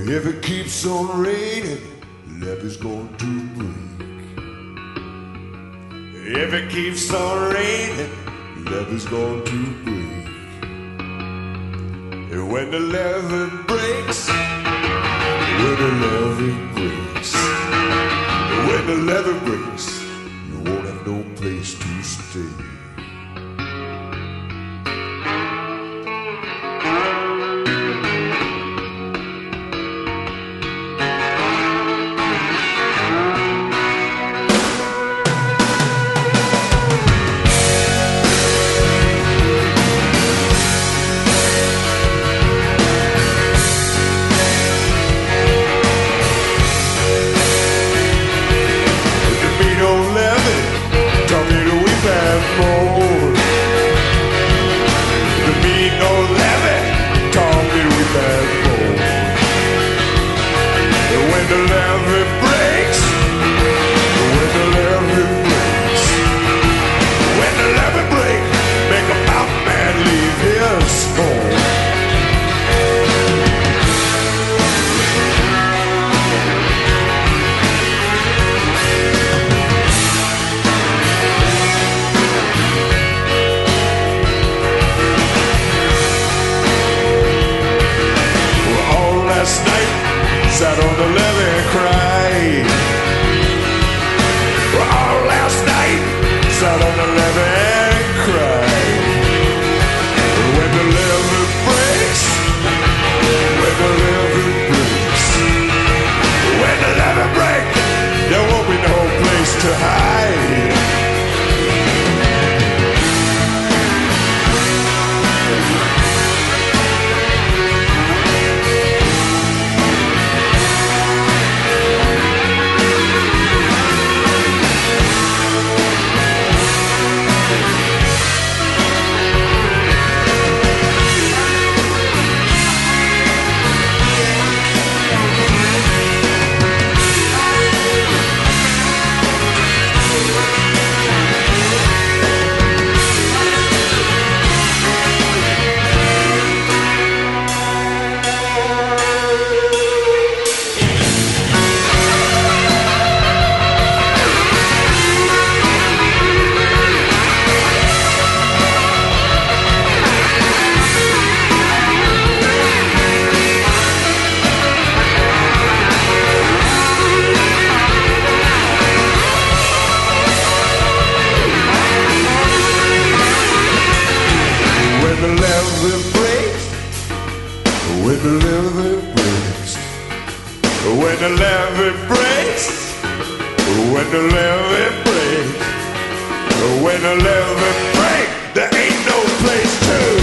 If it keeps on raining, levee's going to break. If it keeps on raining, levee's going to break. And when the levee breaks, when the levee breaks, when the levee breaks, you won't have no place to stay. Sat on the levee and cried. Well, all last night, sat on the levee and cried. When the levee breaks, when the levee breaks, when the levee breaks, there won't be no place to hide. When the levee breaks, when the levee breaks, when the levee breaks, when the levee breaks, there ain't no place to